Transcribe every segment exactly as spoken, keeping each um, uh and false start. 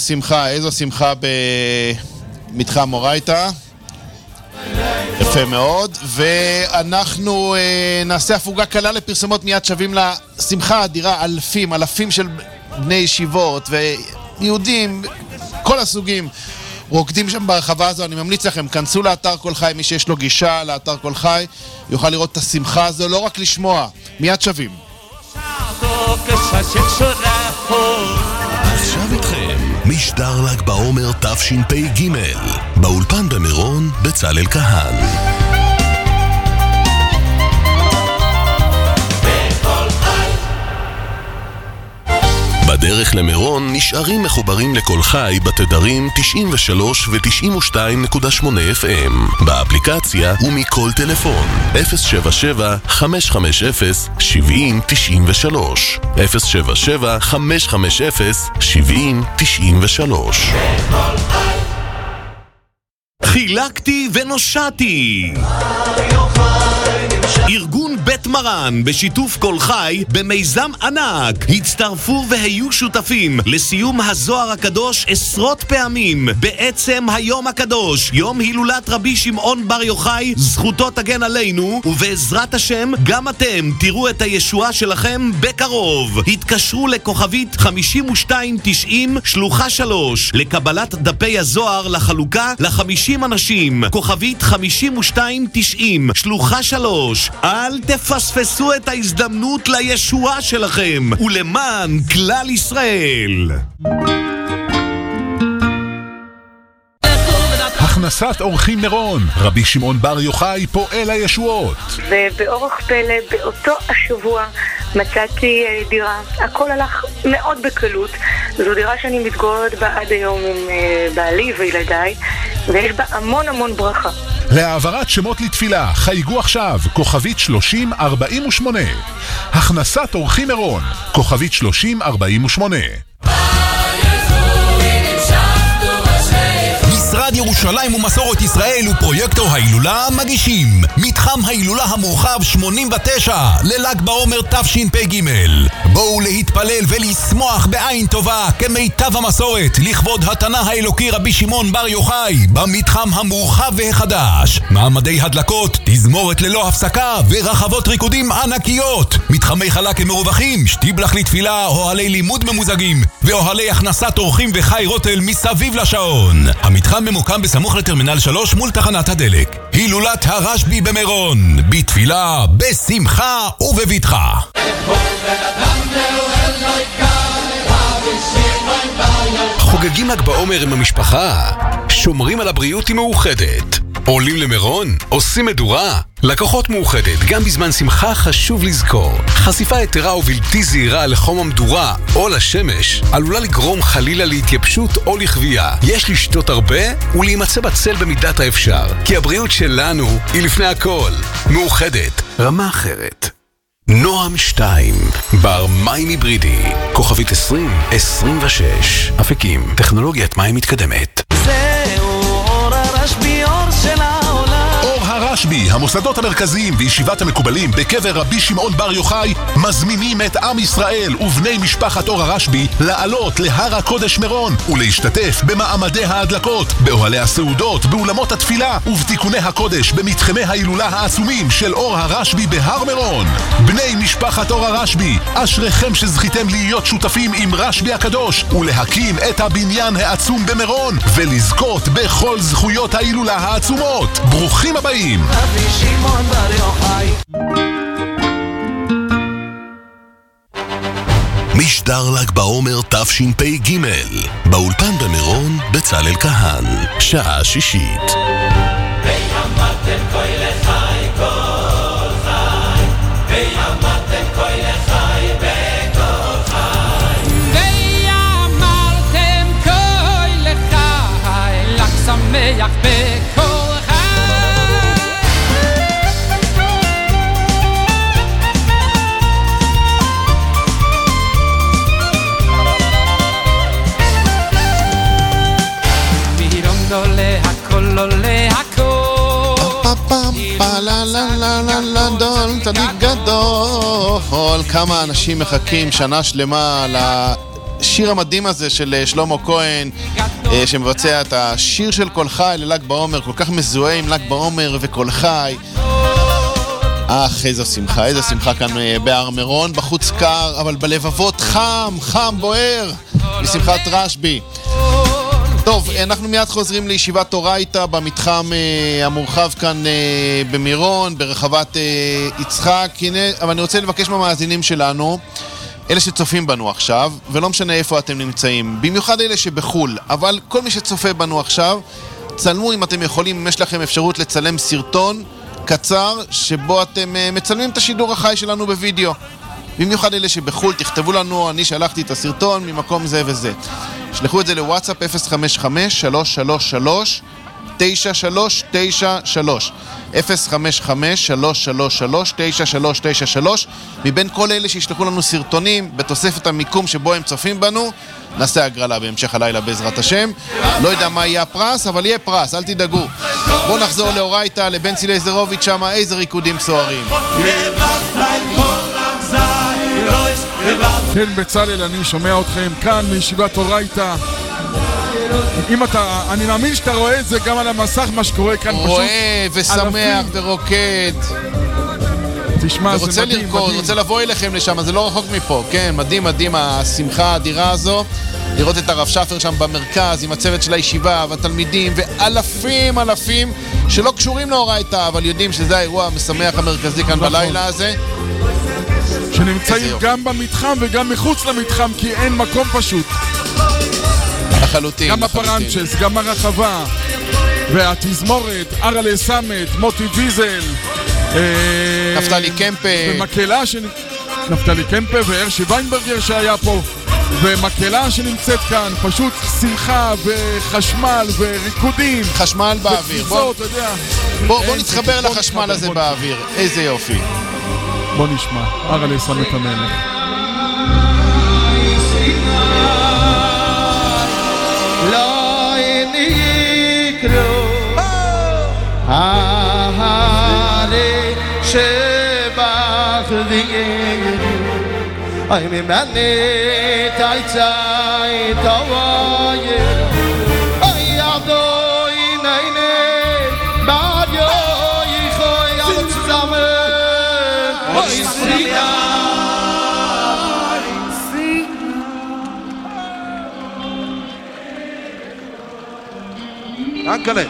שמחה, איזו שמחה במתחם מורייתא. יפה מאוד, ואנחנו אה, נעשה הפוגה קלה לפרסומות, מיד שווים לשמחה האדירה, אלפים, אלפים של בני ישיבות ויהודים, כל הסוגים רוקדים שם ברחבה הזו. אני ממליץ לכם, כנסו לאתר כל חי, מי שיש לו גישה לאתר כל חי יוכל לראות את השמחה הזו, לא רק לשמוע, מיד שווים. עכשיו איתכם משדר ל"ג בעומר תשפ"ג, באולפן במירון בצלאל כהן. בדרך למירון נשארים מחוברים לכל חי בתדרים תשעים ושלוש ו-תשעים ושתיים נקודה שמונה אף אם, באפליקציה ומכל טלפון אפס שבע שבע חמש חמש אפס שבעים תשעים ושלוש אפס שבע שבע חמש חמש אפס שבעים תשעים ושלוש. חילקתי ונושעתי, ארגון בית מרן בשיתוף כל חי במיזם ענק הצטרפו והיו שותפים לסיום הזוהר הקדוש עשרות פעמים בעצם היום הקדוש, יום הילולת רבי שמעון בר יוחאי, זכותו תגן עלינו, ובעזרת השם גם אתם תראו את הישועה שלכם בקרוב. התקשרו לכוכבית חמישים ושתיים תשעים שלוחה שלוש לקבלת דפי הזוהר לחלוקה ל-חמישים אנשים, כוכבית חמישים ושתיים תשעים שלוחה שלוש. אל תפספסו את ההזדמנות לישועה שלכם ולמען כלל ישראל. הכנסת אורחים מירון, רבי שמעון בר יוחאי פועל הישועות. ובאורח פלא באותו השבוע מצאתי דירה, הכל הלך מאוד בקלות. זו דירה שאני מתגוררת בה עד היום עם בעלי וילדיי, ויש בה המון המון ברכה. להעברת שמות לתפילה חייגו עכשיו כוכבית שלושים ארבעים ושמונה. הכנסת אורחים מירון, כוכבית שלושים ארבעים ושמונה. משרד ירושלים ומסורת ישראל ופרויקטור ההילולה מגישים מתחם ההילולה המורחב שמונים ותשע לל"ג בעומר תשפ"ג. בואו להתפלל ולשמוח בעין טובה כמיטב המסורת לכבוד התנא האלוקי רבי שמעון בר יוחאי במתחם המורחב והחדש. מעמדי הדלקות, תזמורת ללא הפסקה ורחבות ריקודים ענקיות, מתחמי חלק מרווחים, שטיבלח לתפילה, אוהלי לימוד ממוזגים ואוהלי הכנסת אורחים וחי רוטל מסביב לשעון. המתחם ממוקם בסמוך לטרמינל שלוש מול תחנת הדלק. הילולת הרשב"י במירון, בתפילה, בשמחה ובבטחה. חוגגים ל"ג בעומר עם המשפחה, שומרים על הבריאות עם מאוחדת. עולים למירון, עושים מדורה. לקוחות מאוחדת, גם בזמן שמחה חשוב לזכור, חשיפה יתרה ובלתי זהירה לחום המדורה או לשמש עלולה לגרום חלילה להתייבשות או לחוויה. יש לשתות הרבה ולהימצא בצל במידת האפשר, כי הבריאות שלנו היא לפני הכל. מאוחדת, רמה אחרת. נועם שתיים, בר מים היברידי, כוכבית עשרים עשרים ושש, אפיקים, טכנולוגיית מים מתקדמת. זהו אור הרשב"י, אור של העולם. אור הרשב"י, המוסדות המרכזיים וישיבת המקובלים בקבר רבי שמעון בר יוחאי מזמינים את עם ישראל ובני משפחת אור הרשב"י לעלות להר הקודש מירון ולהשתתף במעמדי ההדלקות, באוהלי הסעודות, באולמות התפילה ובתיקוני הקודש במתחמי ההילולה העצומים של אור הרשב"י בהר מירון. בני משפחת אור הרשב"י, אשריכם שזכיתם להיות שותפים עם רשב"י הקדוש ולהקים את הבניין העצום במירון ולזכות בכל זכויות ההילולה העצומות. ברוכים הבאים. רבי שמעון בר יוחאי. משדר ל"ג בעומר תשפ"ג, באולפן במירון בצלאל כהן, שעה שישית. ויאמרתם כה לחי כל חי, ויאמרתם כה לחי בכל חי, ויאמרתם כה לחי ל"ג שמח בכל חי. עולה הכל עולה הכל לה לה לה לה לה דול צדיק גדול. כמה אנשים מחכים שנה שלמה השיר המדהים הזה של שלמה כהן, שמבצע את השיר של כל חי לל"ג בעומר, כל כך מזוהה עם ל"ג בעומר וכל חי. אך, איזו שמחה, איזו שמחה כאן בהר מירון, בחוץ קר, אבל בלבבות חם, חם, בוער, בשמחת רשב"י. טוב, אנחנו מיד חוזרים לישיבת תורייתא במתחם אה, המורחב כאן אה, במירון, ברחבת אה, יצחק. הנה, אבל אני רוצה לבקש מהמאזינים שלנו, אלה שצופים בנו עכשיו, ולא משנה איפה אתם נמצאים, במיוחד אלה שבחול, אבל כל מי שצופה בנו עכשיו, צלמו אם אתם יכולים, אם יש לכם אפשרות לצלם סרטון קצר, שבו אתם uh, מצלמים את השידור החי שלנו בווידאו. במיוחד אלה שבחול, תכתבו לנו, אני שלחתי את הסרטון ממקום זה וזה. שלחו את זה לוואטסאפ אפס חמש חמש שלוש שלוש שלוש תשע שלוש תשע שלוש אפס חמש חמש שלוש שלוש שלוש תשע שלוש תשע שלוש. מבין כל אלה שישלחו לנו סרטונים בתוספת המיקום שבו הם צופים בנו, נעשה הגרלה בהמשך הלילה בעזרת השם. לא יודע מה יהיה הפרס, אבל יהיה פרס, אל תדאגו. בואו נחזור לאורייתא, לבנצי לייזרוביץ' שם, איזה ריקודים סוערים. כן, בצלאל, אני שומע אתכם כאן מישיבת אורייתא. אם אתה, אני מאמין שאתה רואה את זה גם על המסך, מה שקורה כאן פשוט. רואה ושמח ורוקד. תשמע, זה ורוצה מדהים, לרקוד, מדהים. רוצה לבוא אליכם לשם, זה לא רחוק מפה. כן, מדהים, מדהים, השמחה האדירה הזו. לראות את הרב שפר שם במרכז עם הצוות של הישיבה והתלמידים ואלפים אלפים שלא קשורים לאורייתא, אבל יודעים שזה האירוע המשמח המרכזי כאן בלילה הזה. שנמצאים גם במתחם וגם מחוץ למתחם, כי אין מקום פשוט. לחלוטין, גם הפרנצ'ס, גם הרחבה והתזמורת, ארלה סמט, מוטי ויזל, נפתלי קמפה, ומקהלה ש... נפתלי קמפה והרשי ויינברגר שהיה פה, ומקהלה שנמצאת כאן, פשוט שמחה וחשמל וריקודים, חשמל באוויר. בוא, אתה יודע, בוא, בוא נתחבר לחשמל הזה באוויר, איזה יופי. בוא נשמע, ארלה סמט המלך. לא נקרו ההרי שבחדיר אי ממני תייצאי תווייר אי ידוי נהנה בדיו יכוי על צזמן אי סרייה Dankele.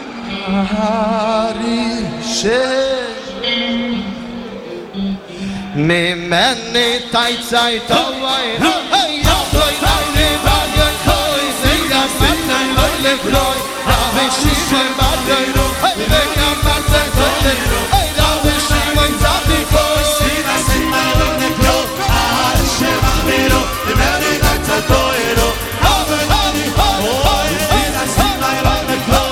Me menne taitzai tawai hey ya boy nine bagen koi singa singa loile gloi ave shime bagen hey vega marte toile hey ave shime zati koi singa singa loile gloi ave shime miro de menne taitzai toiro ave hani hoi singa singa loile gloi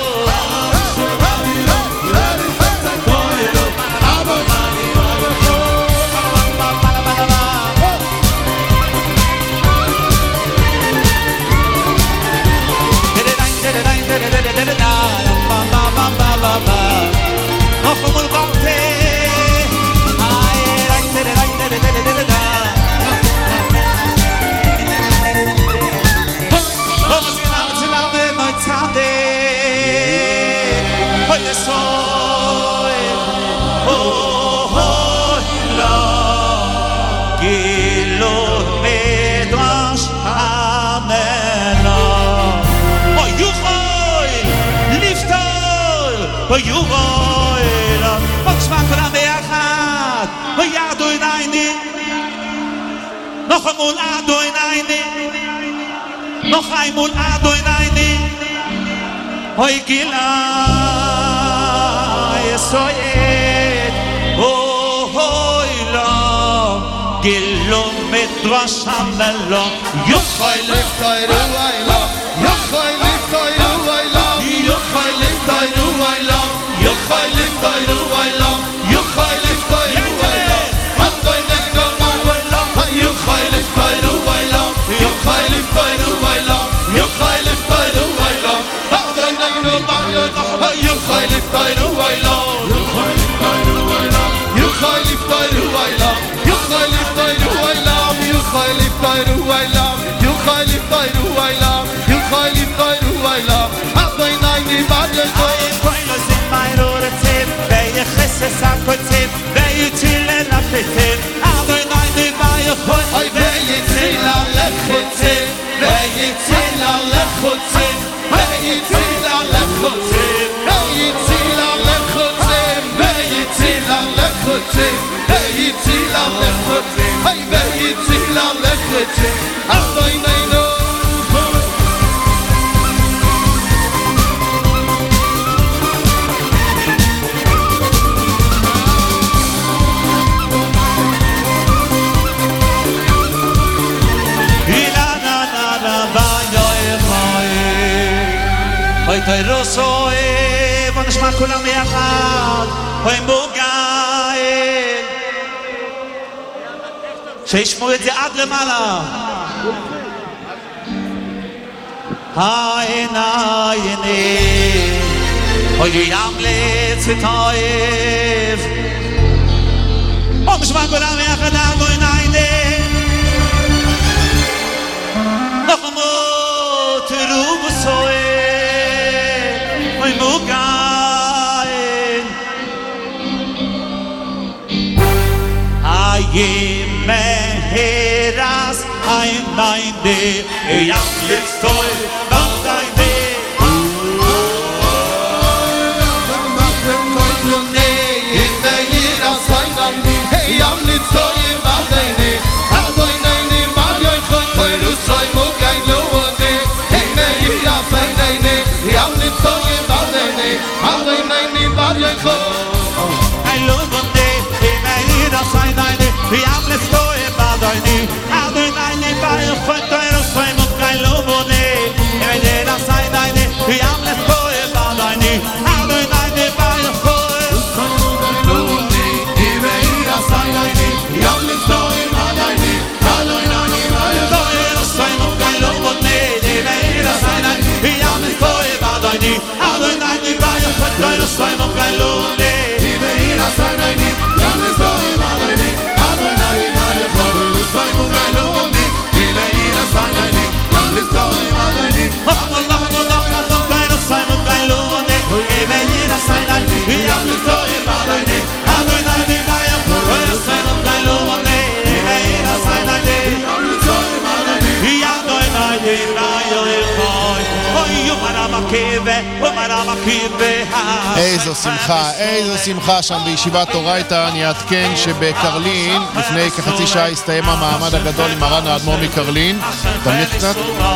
ויובל בצמא כולם ביחד ויעדו עיניים נוחם מול עדו עיניים נוחי מול עדו עיניים אוי גילה יסויית אוי לא גילו מדרש המלו יוחי לפתוי רואי לא יוחי לפתוי רואי לא יוחי לפתוי רואי לא You call it by the way long You call it by the way long I'm going to go my way long You call it by the way long You call it by the way long You call it by the way long I'm going to go my way long You call it by the way long You call it by the way long You call it by the way long You call it by the way long You call it by sakotzim veyitzil lechatzim Adonai nivayochon Oy veyitzil lechatzim veyitzil lechatzim veyitzil lechatzim veyitzil lechatzim veyitzil lechatzim veyitzil lechatzim Oy veyitzil lechatzim Adonai no Hoy toy rosoe, bוא נשמע כולם יחד, hoy מוגאל שישמעו את זה עד למעלה העינייני hoy ימלץ וטייב בוא נשמע כולם יחד, העינייני נחמות רובסוe Oy mugain Aye meheras Ayn nainde Eyam litzoy Bandainde Eyam litzoy Bandainde Adoy nainde Maryoy choy Choy rusoy mugain Luone Hey meheras Bandainde Eyam litzoy Adoy naini varyoy kho I love one day in my little sign nine we have let's go about I need Adoy naini varyoy kho toiro soy mo I love one day in my little sign nine we have let's go about I need Adoy naini varyoy kho in my little sign nine we have let's go about I need Adoy naini varyoy toiro soy mo I love one day in my little sign nine we have let's go about I need Adoy naini Toiro soy mo kalone Ibeira sanayni Yalnız doyum alayni Adonai varyoy Toiro soy mo kalone Ibeira sanayni Yalnız doyum alayni Allah Allah Allah Toiro soy mo kalone Ibeira sanayni Yalnız doyum alayni Adonai varyoy Toiro soy mo kalone Ibeira sanayni Yalnız doyum alayni Adonai varyoy Oy yomara keve yomara keve איזו שמחה, איזו שמחה שם בישיבת אורייתא. אני אעדכן שבקרלין לפני כחצי שעה הסתיים המעמד הגדול עם מרן האדמו"ר מקרלין. תמליך קצת.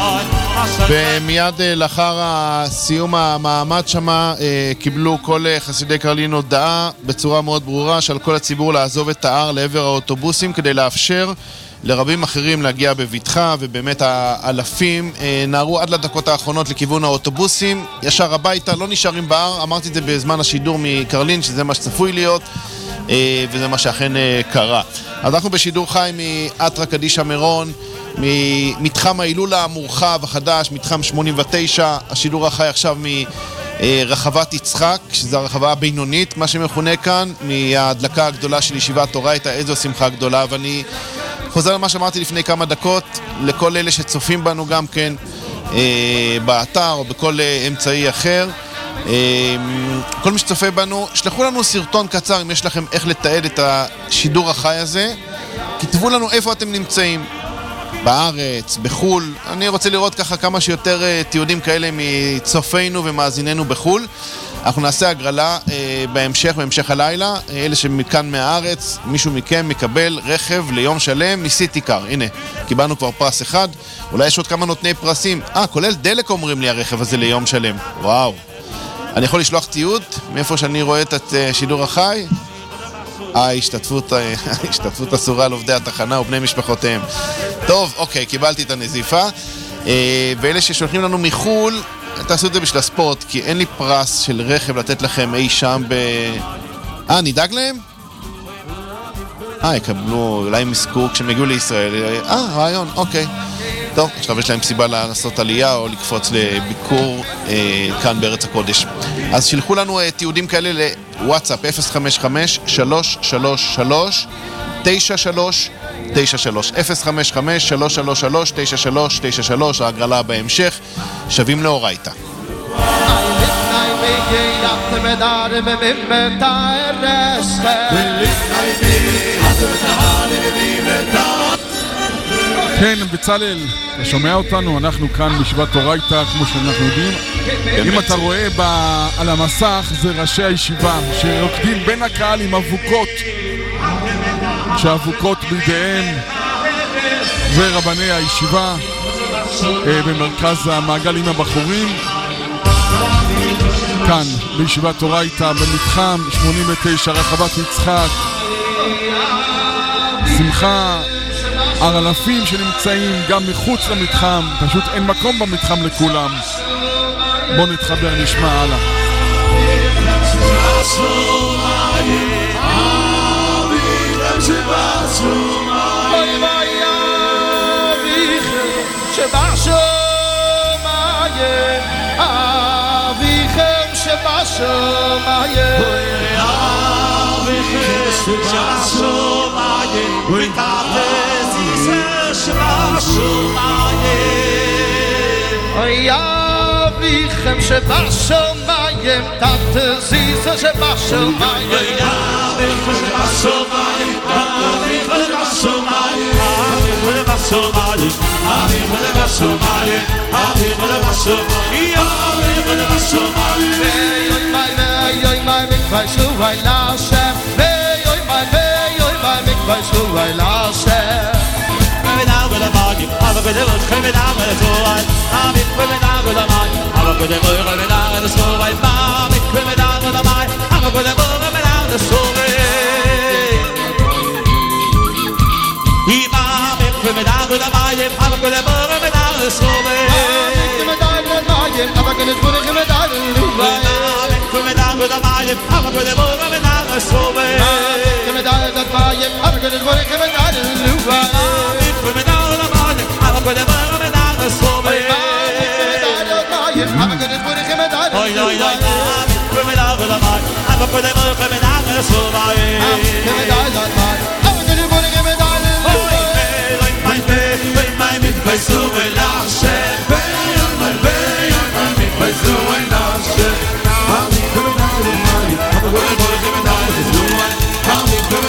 ומיד לאחר סיום המעמד שם קיבלו כל חסידי קרלין הודעה בצורה מאוד ברורה שעל כל הציבור לעזוב את ההר לעבר האוטובוסים כדי לאפשר לרבים אחרים להגיע בביטחה, ובאמת האלפים נערו עד לדקות האחרונות לכיוון האוטובוסים, ישר הביתה, לא נשארים בהר. אמרתי את זה בזמן השידור מקרלין, שזה מה שצפוי להיות, וזה מה שאכן קרה. אז אנחנו בשידור חי מאתרא קדישא מירון, ממתחם ההילולה המורחב החדש, מתחם שמונים ותשע, השידור החי עכשיו מרחבת יצחק, שזו הרחבה הבינונית, מה שמכונה כאן, מההדלקה הגדולה של ישיבת אורייתא. איזו שמחה גדולה. ואני חוזר למה שאמרתי לפני כמה דקות, לכל אלה שצופים בנו גם כן אה, באתר או בכל אה, אמצעי אחר, אה, כל מי שצופה בנו, שלחו לנו סרטון קצר אם יש לכם איך לתעד את השידור החי הזה, כתבו לנו איפה אתם נמצאים, בארץ, בחול. אני רוצה לראות ככה כמה שיותר אה, תיעודים כאלה מצופינו ומאזיננו בחול. אנחנו נעשה הגרלה אה, בהמשך, בהמשך הלילה. אה, אלה שמכאן מהארץ, מישהו מכם מקבל רכב ליום שלם מסיטיקר. הנה, קיבלנו כבר פרס אחד. אולי יש עוד כמה נותני פרסים. אה, כולל דלק אומרים לי הרכב הזה ליום שלם. וואו. אני יכול לשלוח תיעוד מאיפה שאני רואה את uh, שידור החי? אה, השתתפות, השתתפות אסורה על עובדי התחנה ובני משפחותיהם. טוב, אוקיי, קיבלתי את הנזיפה. אה, ואלה ששולחים לנו מחול, תעשו את זה בשביל הספורט, כי אין לי פרס של רכב לתת לכם אי שם ב... אה, נדאג להם? אה, יקבלו, אולי הם יזכו כשהם יגיעו לישראל. אה, רעיון, אוקיי. טוב, עכשיו יש להם סיבה לעשות עלייה או לקפוץ לביקור אה, כאן בארץ הקודש. אז שלחו לנו אה, תיעודים כאלה לוואטסאפ אפס חמש חמש שלוש שלוש שלוש תשע שלוש תשע שלוש אפס חמש חמש שלוש שלוש שלוש תשע שלוש תשע שלוש. ההגרלה בהמשך. שווים לאורייתא. Achte me dare me mimme ta eresche כן, בצלאל, אתה שומע אותנו? אנחנו כאן בישיבת תורייתא, כמו שאנחנו יודעים. אם אתה רואה ב... על המסך, זה ראשי הישיבה שרוקדים בין הקהל עם אבוקות, שהאבוקות בידיהם, ורבני הישיבה במרכז המעגל עם הבחורים. כאן בישיבת תורייתא במתחם שמונים ותשע רחבת יצחק. שמחה על אלפים שנמצאים גם מחוץ למתחם, פשוט אין מקום במתחם לכולם. בוא נתחבר, נשמע הלאה. Oy avichem shvashomayim tatziz shvashomayim Oy avichem shvashomayim avichem shvashomayim avichem shvashomayim avichem shvashomayim avichem shvashomayim Oy my oy my mikvah shuvay lashem Oy my oy my mikvah shuvay lashem Aber bitte was können wir da mal so weit Aber ich will mir da mal mal Aber bitte wollen wir da mal so weit Aber ich will mir da mal mal Aber bitte wollen wir da mal so weit Imam ich will mir da mal mal Aber bitte wollen wir da mal so weit Ich will mir da mal mal Aber kann ich wohl mir da mal Imam ich will mir da mal mal Aber bitte wollen wir da mal so weit Ich will mir da mal mal Aber kann ich wohl mir da mal Ich will mir da aber der war mit einer so weit aber der wurde gemeint oi oi oi wir mit aber der mal aber der war mit einer so weit aber der wurde gemeint oi oi mein mein mein mit bei so lasse mein mein mit bei so lasse aber der wurde gemeint so weit aber der wurde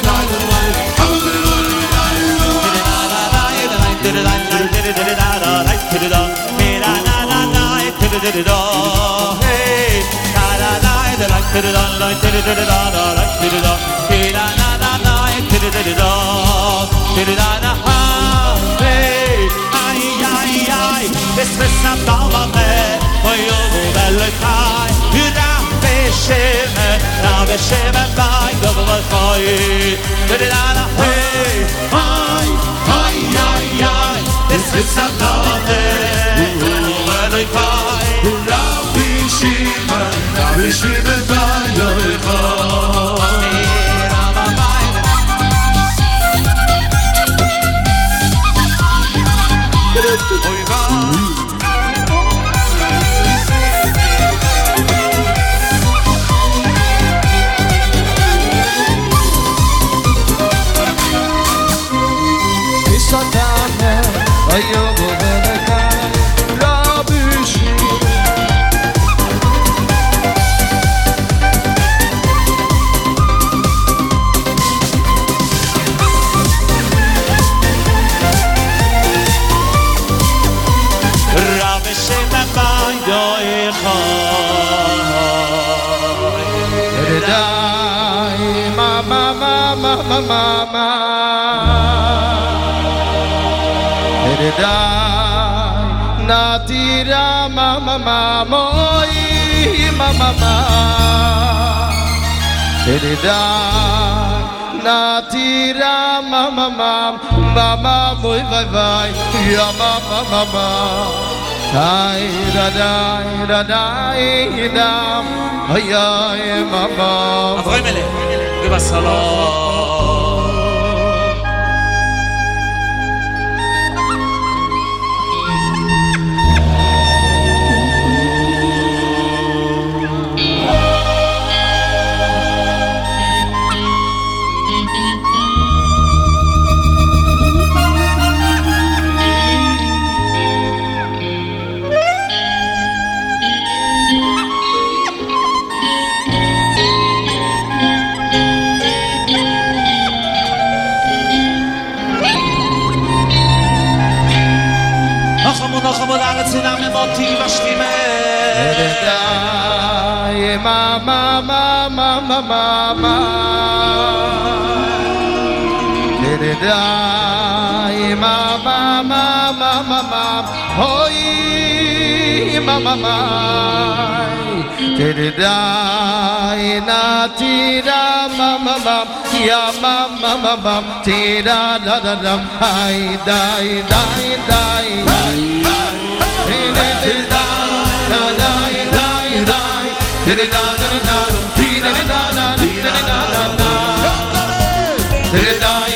It's a love when I cry love me shima love me shima by your heart Mama, Eredai, Natira, Mama, Mama, Mama, Eredai, Natira, Mama, Mama, Mama, Boy, Bye, Bye, Ya, Mama, Mama, Dai, Dai, Dai, Dam, Ay, Mama, Avrimele, Bibasalo. ma ma ma ma ma ma ma Tididai ma ma ma ma ma ma Hoi ma ma ma Tididai na tida ma ma ma Ya ma ma ma ma Tida da da da Hai dai dai dai Tididai da dai dai dai Tididai da da Tididai da da Tididai da da Tididai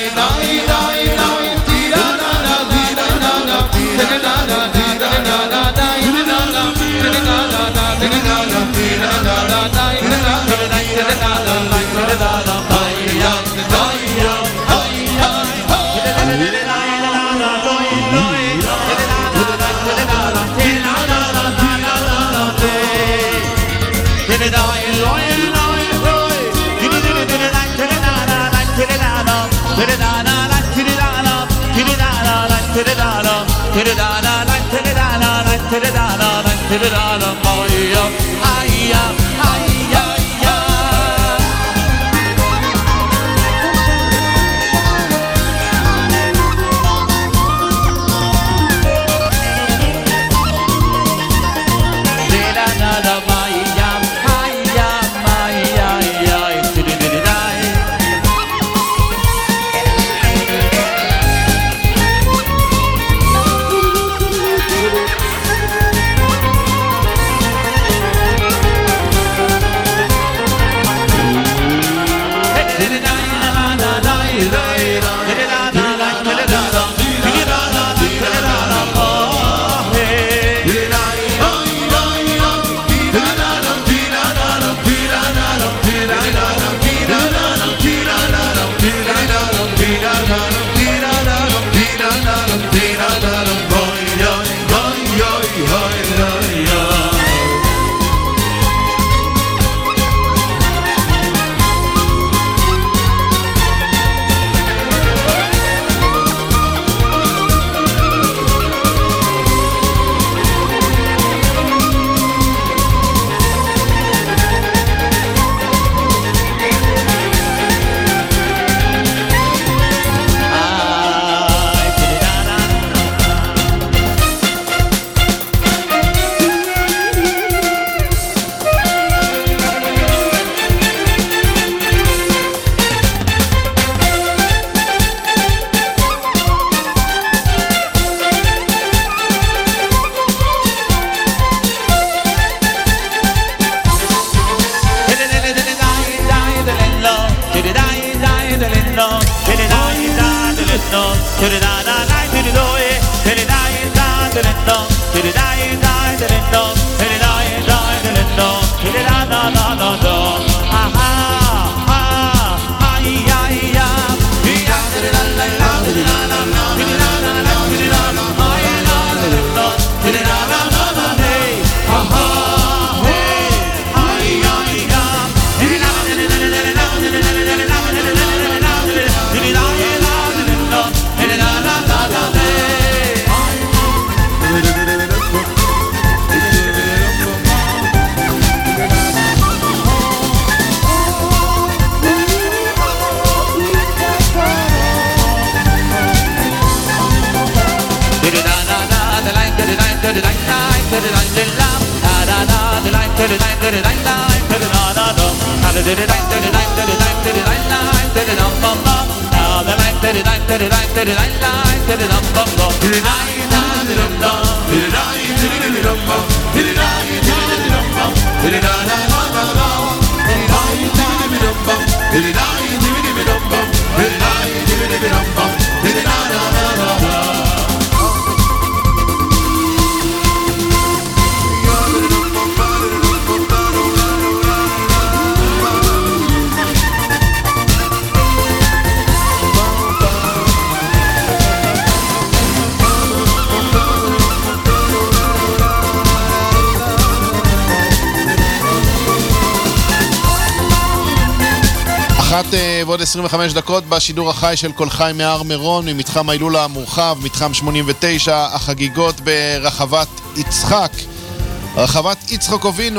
אחת ועוד עשרים וחמש דקות בשידור החי של כל חי מהר מירון ממתחם ההילולה המורחב, מתחם שמונים ותשע, החגיגות ברחבת יצחק, רחבת יצחק אבינו,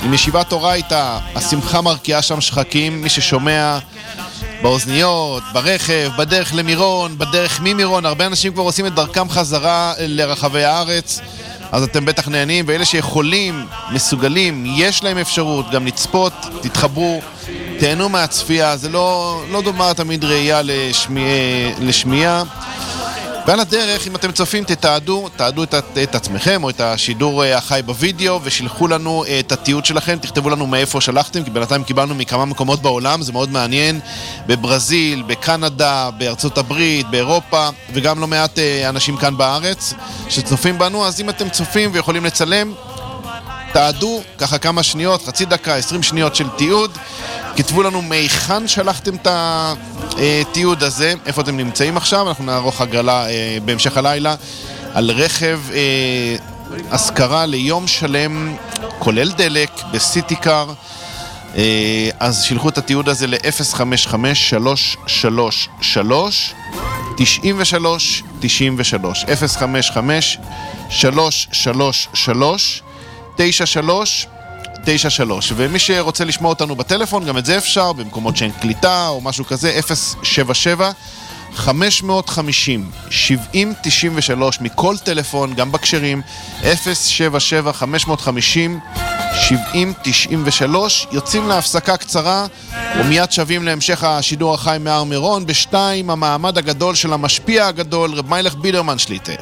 עם ישיבת אורייתא, השמחה מרקיעה שם שחקים, מי ששומע באוזניות, ברכב, בדרך למירון, בדרך ממירון, הרבה אנשים כבר עושים את דרכם חזרה לרחבי הארץ, אז אתם בטח נהנים, ואלה שיכולים, מסוגלים, יש להם אפשרות גם לצפות, תתחברו, תהנו מהצפייה, זה לא, לא דומה תמיד ראייה לשמיע, לשמיעה. ועל הדרך, אם אתם צופים, תתעדו, תעדו את, את עצמכם או את השידור החי בווידאו ושילחו לנו את התיעוד שלכם, תכתבו לנו מאיפה שלחתם, כי בינתיים קיבלנו מכמה מקומות בעולם, זה מאוד מעניין, בברזיל, בקנדה, בארצות הברית, באירופה, וגם לא מעט אנשים כאן בארץ שצופים בנו, אז אם אתם צופים ויכולים לצלם, תעדו ככה כמה שניות, חצי דקה, עשרים שניות של תיעוד, כתבו לנו מיכן שלחתם את התיעוד הזה, איפה אתם נמצאים עכשיו, אנחנו נערוך הגרלה בהמשך הלילה על רכב השכרה ליום שלם, כולל דלק, בסיטיקר, אז שילחו את התיעוד הזה ל-אפס חמש חמש שלוש שלוש שלוש תשעים ושלוש תשעים ושלוש אפס חמש חמש שלוש שלוש שלוש תשע שלוש תשע שלוש, ומי שרוצה לשמוע אותנו בטלפון, גם את זה אפשר, במקומות שאין קליטה או משהו כזה, אפס שבע שבע חמש חמש אפס שבעים תשעים ושלוש מכל טלפון, גם בקשרים, אפס שבע שבע חמש חמש אפס שבעים תשעים ושלוש. יוצאים להפסקה קצרה ומיד שווים להמשך השידור החי מהר מירון. בשתיים, המעמד הגדול של המשפיע הגדול, רב מיילך בידרמן שליטה.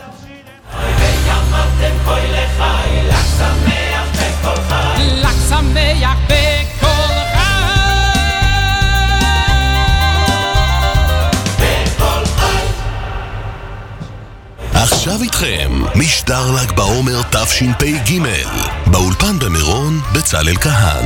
לק שמח בכל חי, בכל חי. עכשיו איתכם משדר ל"ג בעומר תשפ"ג, באולפן במירון בצלאל כהן.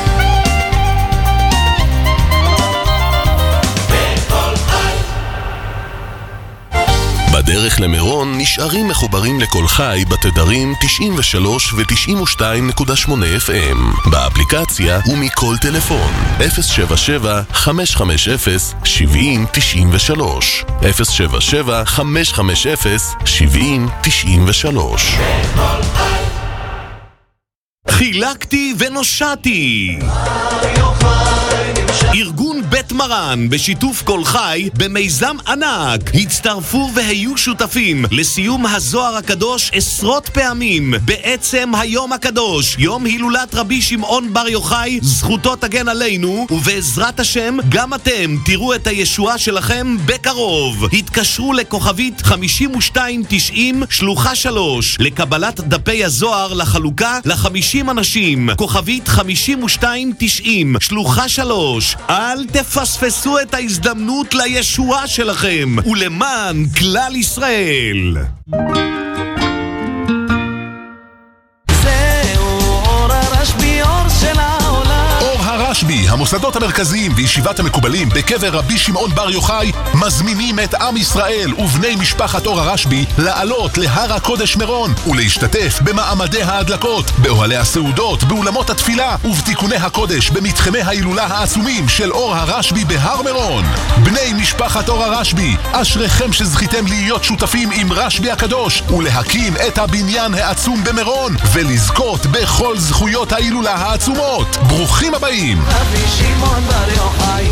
בדרך למירון נשארים מחוברים לכל חי בתדרים תשעים ושלוש ו-תשעים ושתיים נקודה שמונה אף אם, באפליקציה ומכל טלפון, אפס שבע שבע חמש חמש אפס שבעים תשעים ושלוש, אפס שבע שבע חמש חמש אפס שבעים תשעים ושלוש. חילקתי ונושעתי, ארגון בית מרן בשיתוף כל חי במיזם ענק, הצטרפו והיו שותפים לסיום הזוהר הקדוש עשרות פעמים בעצם היום הקדוש, יום הילולת רבי שמעון בר יוחאי, זכותו תגן עלינו, ובעזרת השם גם אתם תראו את הישועה שלכם בקרוב. התקשרו לכוכבית חמישים ושתיים תשעים שלוחה שלוש לקבלת דפי הזוהר לחלוקה ל-חמישים אנשים, כוכבית חמישים ושתיים תשעים שלוחה שלוש. אל תפספסו את ההזדמנות לישועה שלכם ולמען כלל ישראל. הרשב"י, המוסדות המרכזיים וישיבת המקובלים בקבר רבי שמעון בר יוחאי מזמינים את עם ישראל ובני משפחת אור הרשב"י לעלות להר הקודש מירון ולהשתתף במעמדי ההדלקות, באוהלי הסעודות, באולמות התפילה ובתיקוני הקודש במתחמי ההילולה העצומים של אור הרשב"י בהר מירון. בני משפחת אור הרשב"י, אשריכם שזכיתם להיות שותפים עם רשב"י הקדוש ולהקים את הבניין העצום במירון ולזכות בכל זכויות ההילולה העצומות. ברוכים הבאים. רבי שמעון בר יוחאי.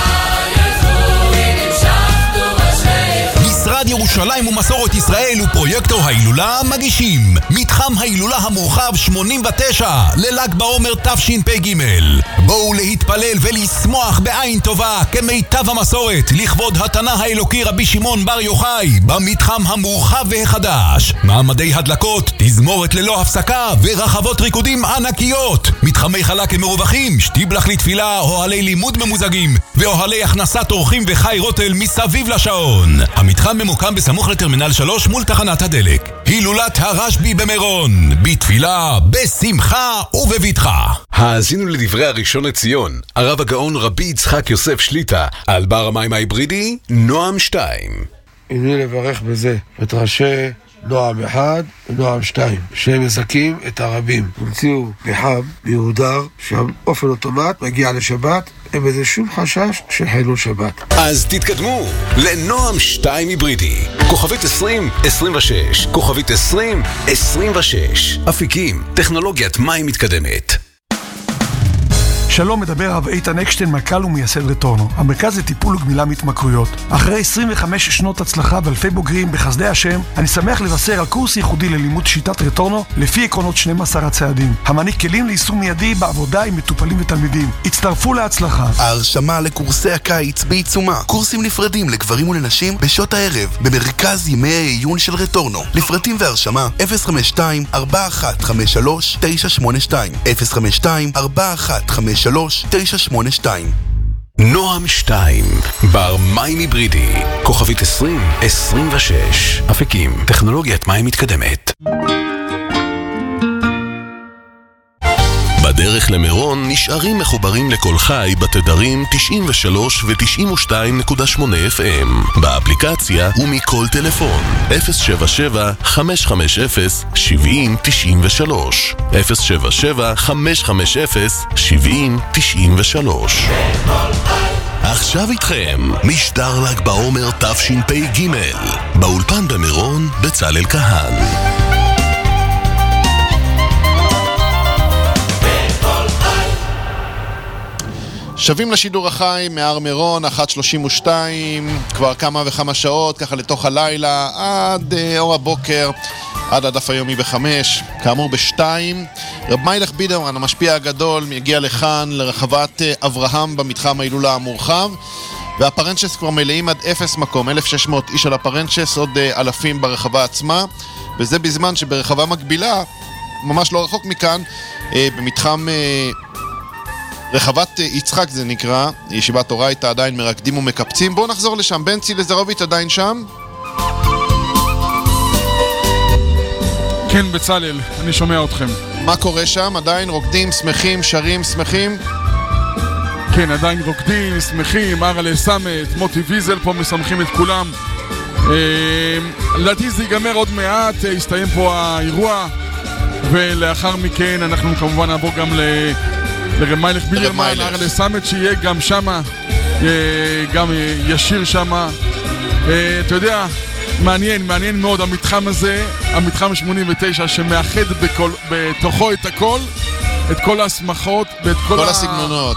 משרד ירושלים ומסורת ישראל ופרויקטור ההילולה מגישים מתחם ההילולה המורחב שמונים ותשע לל"ג בעומר תשפ"ג. בואו להתפלל ולשמוח בעין טובה כמיטב המסורת לכבוד התנא האלוקי רבי שמעון בר יוחאי במתחם המורחב והחדש. מעמדי הדלקות, תזמורת ללא הפסקה ורחבות ריקודים ענקיות, מתחמי חלק מרווחים, שטיבלח לתפילה, אוהלי לימוד ממוזגים ואוהלי הכנסת אורחים וחי רוטל מסביב לשעון. המתחם ממוקם בסמוך לטרמינל שלוש מול תחנת הדלק. הילולת הרשב"י במירון, בתפילה, בשמחה ובבטחה. האזינו לדברי הראשון לציון, הרב הגאון רבי יצחק יוסף שליטה, על בר המים ההיברידי, נועם שתיים. הנה לברך בזה את ראשי נועם אחד ונועם שתיים, שהם מזכים את הרבים. המציאו פחם מיהודר שהאופן אוטומט מגיע לשבת, אין בזה שום חשש של חילול שבת. אז תתקדמו לנועם שתיים היברידי, כוכבית עשרים עשרים ושש, כוכבית עשרים עשרים ושש, אפיקים, טכנולוגיית מים מתקדמת. שלום, מדבר הרב איתן אקשטיין, מנכ"ל ומייסד רטורנו. המרכז לטיפול וגמילה מהתמכרויות. אחרי עשרים וחמש שנות הצלחה ואלפי בוגרים בחסדי השם, אני שמח לבשר על קורס ייחודי ללימוד שיטת רטורנו לפי עקרונות שנים עשר הצעדים, המעניק כלים ליישום מיידי בעבודה עם מטופלים ותלמידים. הצטרפו להצלחה. ההרשמה לקורסי הקיץ בעיצומה. קורסים נפרדים לגברים ולנשים בשעות הערב במרכז ימי העיון של רטורנו. לפרטים והרשמה אפס חמש שתיים ארבע אחת חמש שלוש תשע שמונה שתיים אפס חמש שתיים ארבע אחת חמש שלוש תשע שמונה שתיים. נועם שתיים, בר מים היברידי, כוכבית עשרים עשרים ושש, אפיקים, טכנולוגיית מים מתקדמת. בדרך למירון נשארים מחוברים לכל חי בתדרים תשעים ושלוש ו-תשעים ושתיים נקודה שמונה אף אם באפליקציה ומכל טלפון אפס שבע שבע חמש חמש אפס שבע אפס תשע שלוש אפס שבע שבע חמש חמש אפס שבע אפס תשע שלוש. עכשיו איתכם משדר ל"ג בעומר תשפ"ג באולפן במירון בצלאל כהן. שבים לשידור החי מהר מירון, אחת שלושים ושתיים, כבר כמה וכמה שעות, ככה לתוך הלילה, עד אה, אור הבוקר, עד הדף היומי בחמש, כאמור בשתיים. רב מיילך בידרמן, המשפיע הגדול, מגיע לכאן לרחבת אה, אברהם במתחם ההילולה המורחב, והפרנצ'ס כבר מלאים עד אפס מקום, אלף ושש מאות איש על הפרנצ'ס, עוד אה, אלפים ברחבה עצמה, וזה בזמן שברחבה מקבילה, ממש לא רחוק מכאן, אה, במתחם... אה, רחבת יצחק זה נקרא, ישיבת אורייתא עדיין מרקדים ומקפצים. בואו נחזור לשם, בנצי לזרוביץ' עדיין שם? כן, בצלאל, אני שומע אתכם. מה קורה שם? עדיין רוקדים, שמחים, שרים, שמחים? כן, עדיין רוקדים, שמחים, ארלה סמת, מוטי ויזל פה משמחים את כולם. לדעתי זה ייגמר עוד מעט, יסתיים פה האירוע, ולאחר מכן אנחנו כמובן נעבור גם ל... לרב מיילך בידרמן, ארלה סמת שיהיה גם שמה, גם ישיר שמה. אתה יודע, מעניין, מעניין מאוד המתחם הזה, המתחם שמונים ותשע שמאחד בכל, בתוכו את הכל, את כל ההסמכות ואת כל, כל ה... הסגנונות.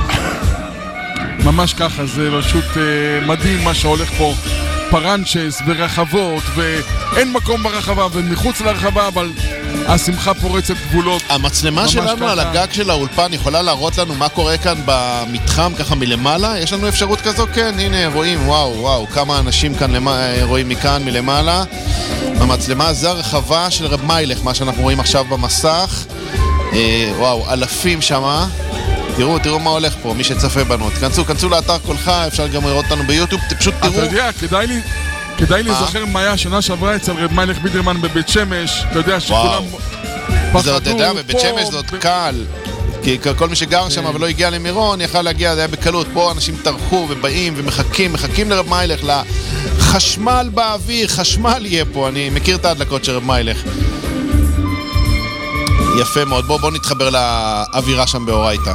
ממש ככה, זה פשוט מדהים מה שהולך פה. פרנצ'ס ורחבות, ואין מקום ברחבה ומחוץ לרחבה, אבל השמחה פורצת גבולות. המצלמה שלנו ככה. על הגג של האולפן יכולה להראות לנו מה קורה כאן במתחם ככה מלמעלה? יש לנו אפשרות כזו? כן, הנה רואים, וואו, וואו, כמה אנשים כאן למה, רואים מכאן מלמעלה. המצלמה זה הרחבה של רב מיילך, מה שאנחנו רואים עכשיו במסך. אה, וואו, אלפים שמה. תראו, תראו מה הולך פה, מי שצפה בנו. תכנסו, כנסו לאתר קולך, אפשר גם לראות אותנו ביוטיוב, פשוט תראו. אתה יודע, כדאי לי, כדאי לי זוכר מה היה השנה שעברה אצל רב מיילך בידרמן בבית שמש, אתה יודע שכולם פחדו. זה, אתה יודע, בבית שמש זה עוד קל, כי כל מי שגר שם ולא הגיע למירון, יכל להגיע, זה היה בקלות. פה אנשים טרחו ובאים ומחכים, מחכים לרב מיילך, לחשמל באוויר, חשמל יהיה פה, אני מכיר את ההדלקות של רב מיילך. יפה מאוד, בוא, בוא נתחבר לאווירה שם באורייתא.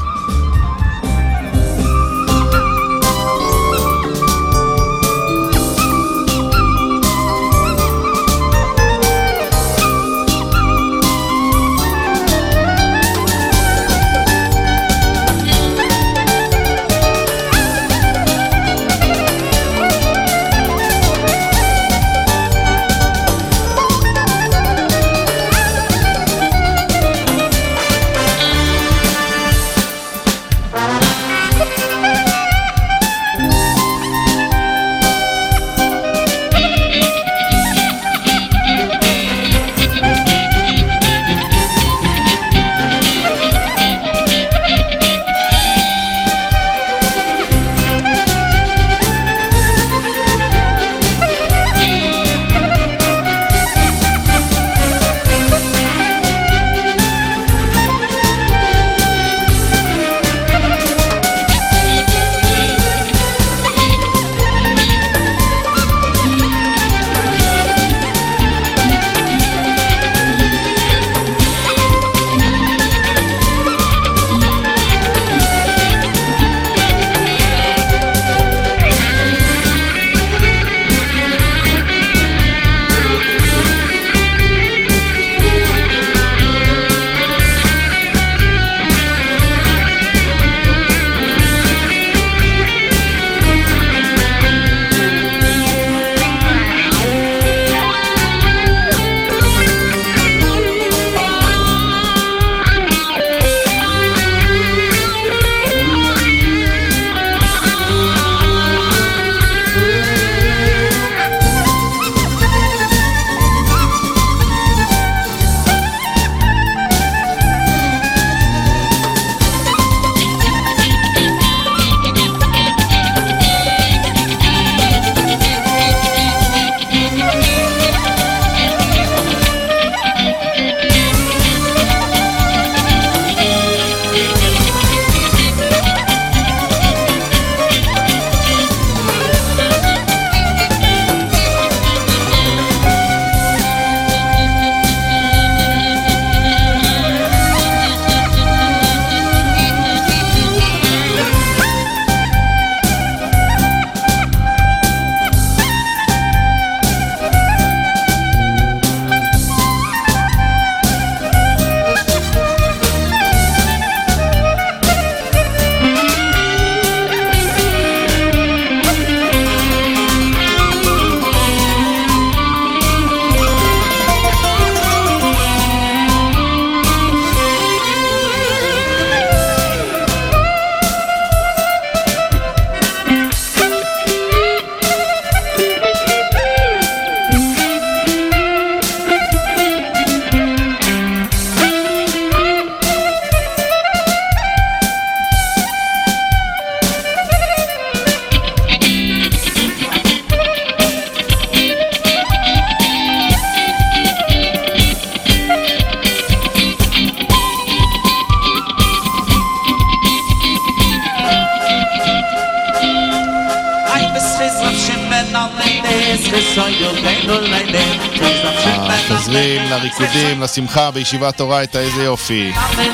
חוזרים לריקודים, לשמחה בישיבת אורייתא, איזה יופי.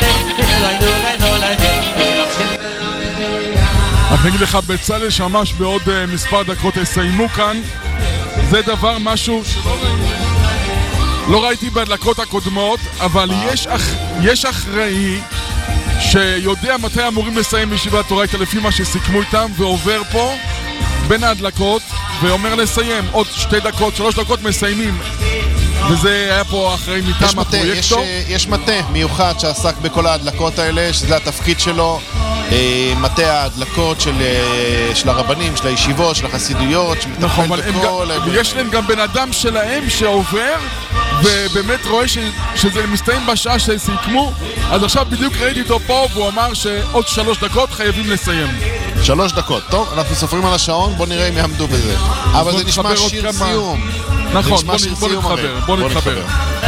אני אגיד לך בצלאל שממש בעוד uh, מספר דקות יסיימו כאן. זה דבר משהו שלא לא ראיתי בהדלקות הקודמות, אבל יש, אח, יש אחראי שיודע מתי אמורים לסיים בישיבת אורייתא לפי מה שסיכמו איתם, ועובר פה בין ההדלקות ואומר לסיים עוד שתי דקות, שלוש דקות מסיימים. וזה היה פה אחרי מטעם הפרויקטור. יש, יש מטה מיוחד שעסק בכל ההדלקות האלה, שזה התפקיד שלו, אה, מטה ההדלקות של, אה, של הרבנים, של הישיבות, של החסידויות, נכון, אבל גם, ויש להם גם בן אדם שלהם שעובר ובאמת רואה ש, שזה מסתיים בשעה שסיכמו. אז עכשיו בדיוק ראיתי אותו פה והוא אמר שעוד שלוש דקות חייבים לסיים. שלוש דקות, טוב, אנחנו סופרים על השעון, בוא נראה אם יעמדו בזה. אבל זה נשמע שיר סיום. נכון, בוא נתחבר, בוא נתחבר.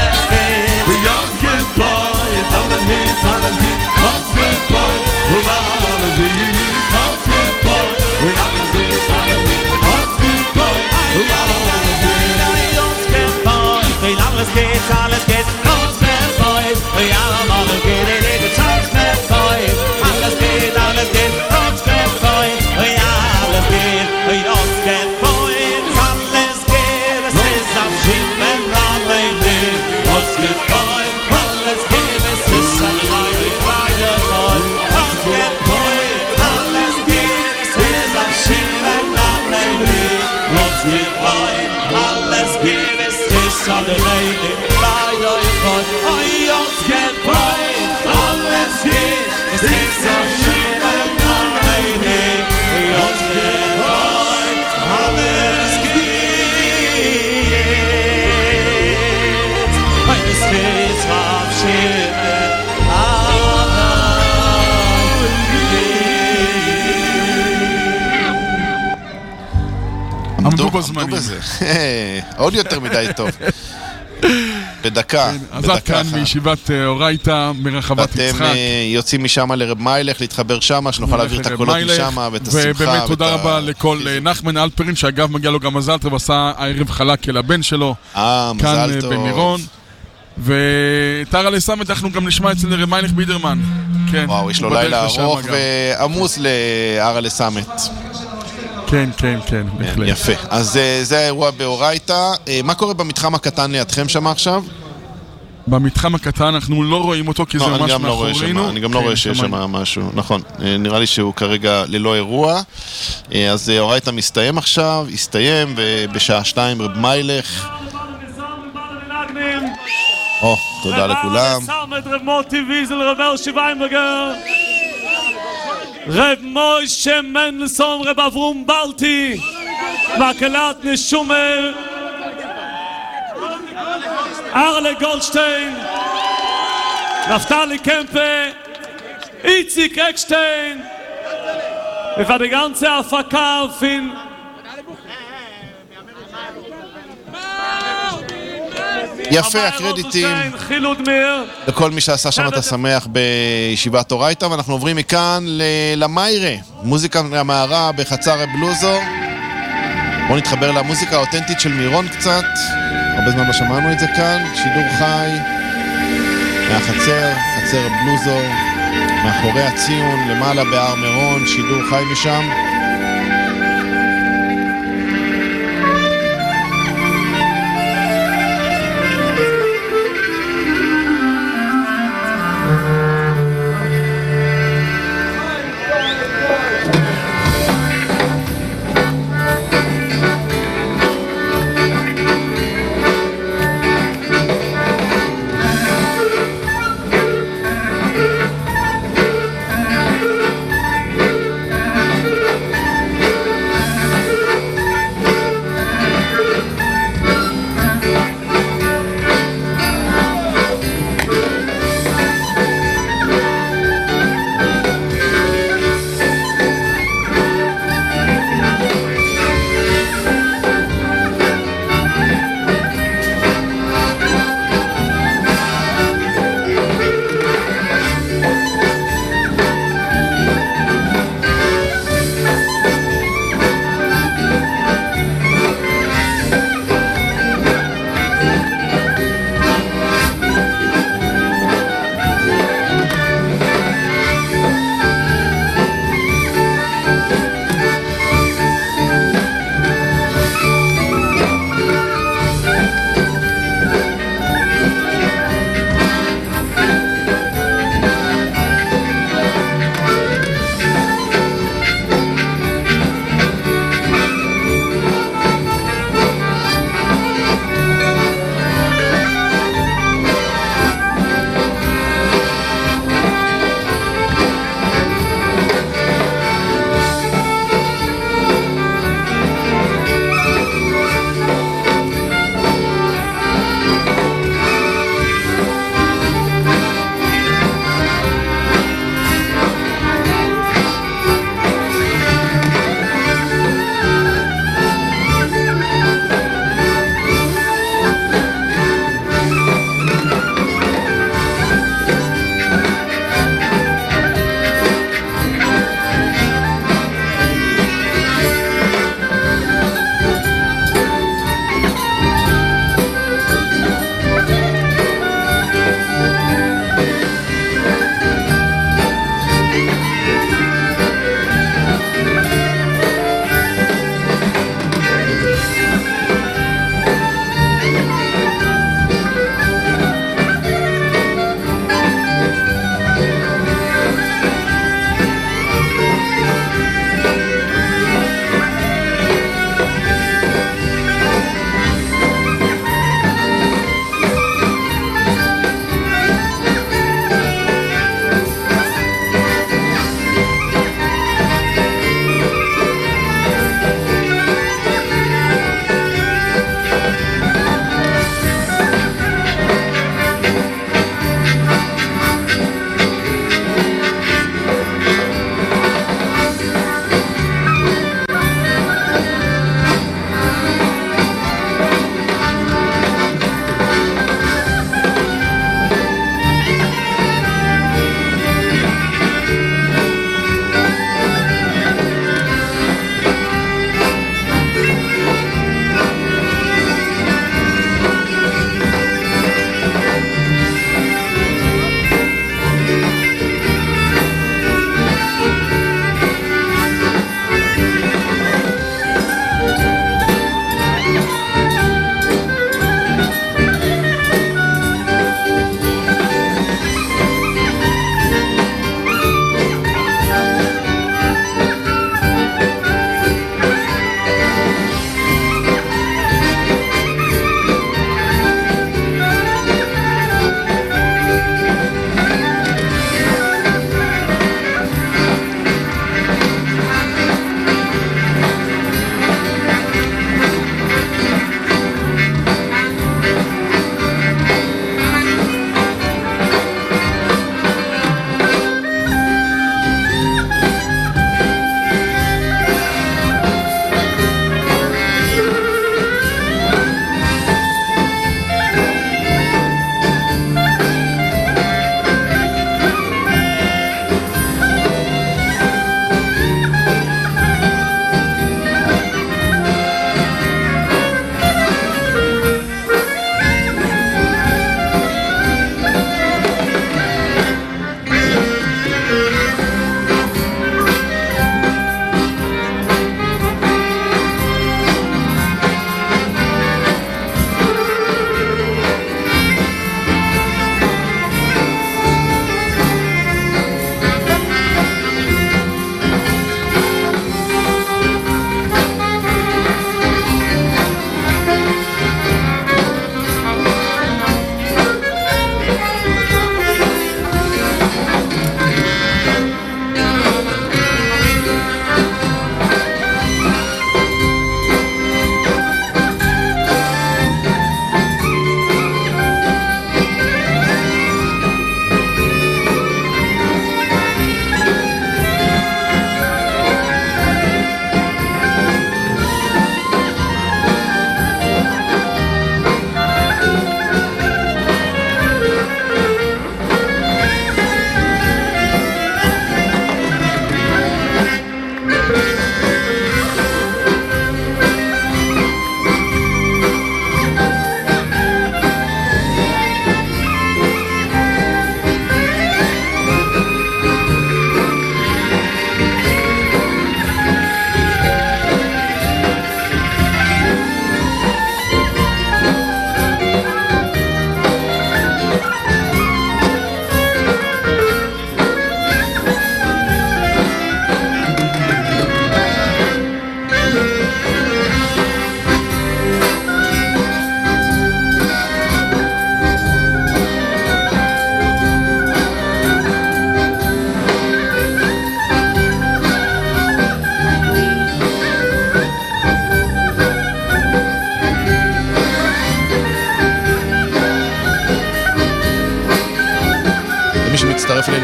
עמדו בזמנים. עוד יותר מדי טוב. בדקה. אז עד כאן מישיבת אורייתא מרחבת יצחק. ואתם יוצאים משם לרב מיילך, להתחבר שם, שנוכל להעביר את הקולות משם ואת השמחה. ובאמת תודה רבה לכל נחמן אלפרין, שאגב מגיע לו גם מזל טוב, עשה הערב חלק אל הבן שלו. אה, מזל טוב. כאן במירון. ותרה לסמת אנחנו גם נשמע אצל רב מיילך בידרמן. וואו, יש לו לילה ארוך ועמוס להרה לסמת. כן, כן, כן, בהחלט. יפה. אז זה האירוע באורייתא. מה קורה במתחם הקטן לידכם שם עכשיו? במתחם הקטן אנחנו לא רואים אותו כי זה ממש מאחורינו. אני גם לא רואה שיש שם משהו. נכון, נראה לי שהוא כרגע ללא אירוע. אז אורייתא מסתיים עכשיו, הסתיים, ובשעה שתיים רב מיילך. או, תודה לכולם. רב מוטי ויזל, רב אלשי ויינברגר, רב מוישה מנדלסון, רב אברום בלטי, מקהלת נשומר, ארלה גולדשטיין, נפתלי קמפה, איציק אקשטיין, für die ganze Afaka fin יפה, הקרדיטים לכל מי שעשה שם את השמח בישיבת אורייתא. ואנחנו עוברים מכאן למיירה, מוזיקה מהמערה בחצר הבלוזו. בואו נתחבר למוזיקה האותנטית של מירון קצת, הרבה זמן לא שמענו את זה כאן. שידור חי מהחצר, חצר הבלוזו, מאחורי הציון, למעלה בהר מירון, שידור חי משם.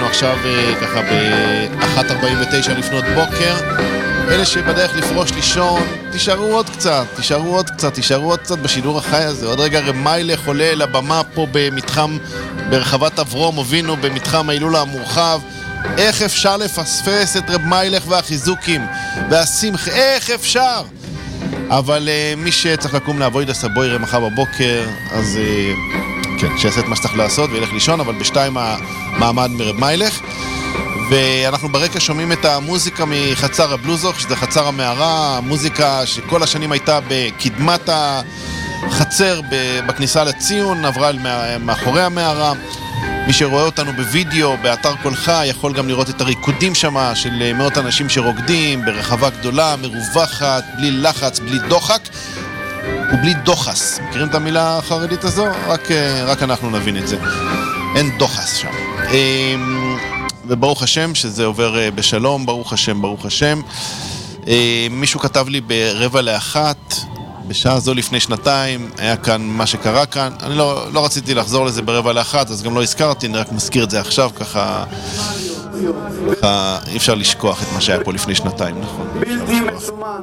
עכשיו ככה ב-אחת ארבעים ותשע לפנות בוקר. אלה שבדרך לפרוש לישון, תישארו עוד קצת, תישארו עוד קצת, תישארו עוד קצת בשידור החי הזה. עוד רגע רב מיילך עולה אל הבמה פה במתחם, ברחבת אברום אבינו, במתחם ההילולה המורחב. איך אפשר לפספס את רב מיילך והחיזוקים והשמחה, איך אפשר? אבל uh, מי שצריך לקום לעבוד הסבוי רמחה בבוקר, אז uh, כן, שיעשה את מה שצריך לעשות וילך לישון, אבל בשתיים המעמד מרב מיילך. ואנחנו ברקע שומעים את המוזיקה מחצר הבלוזוך, שזה חצר המערה, המוזיקה שכל השנים הייתה בקדמת החצר בכניסה לציון, עברה מאחורי המערה. מי שרואה אותנו בווידאו, באתר כל חי, יכול גם לראות את הריקודים שם של מאות אנשים שרוקדים ברחבה גדולה, מרווחת, בלי לחץ, בלי דוחק ובלי דוחס. מכירים את המילה החרדית הזו? רק, רק אנחנו נבין את זה. אין דוחס שם. וברוך השם שזה עובר בשלום, ברוך השם, ברוך השם. מישהו כתב לי ברבע לאחת, בשעה זו לפני שנתיים, היה כאן מה שקרה כאן. אני לא, לא רציתי לחזור לזה ברבע לאחת, אז גם לא הזכרתי, אני רק מזכיר את זה עכשיו, ככה, ככה אי אפשר לשכוח את מה שהיה פה לפני שנתיים, נכון? בלתי מסומן.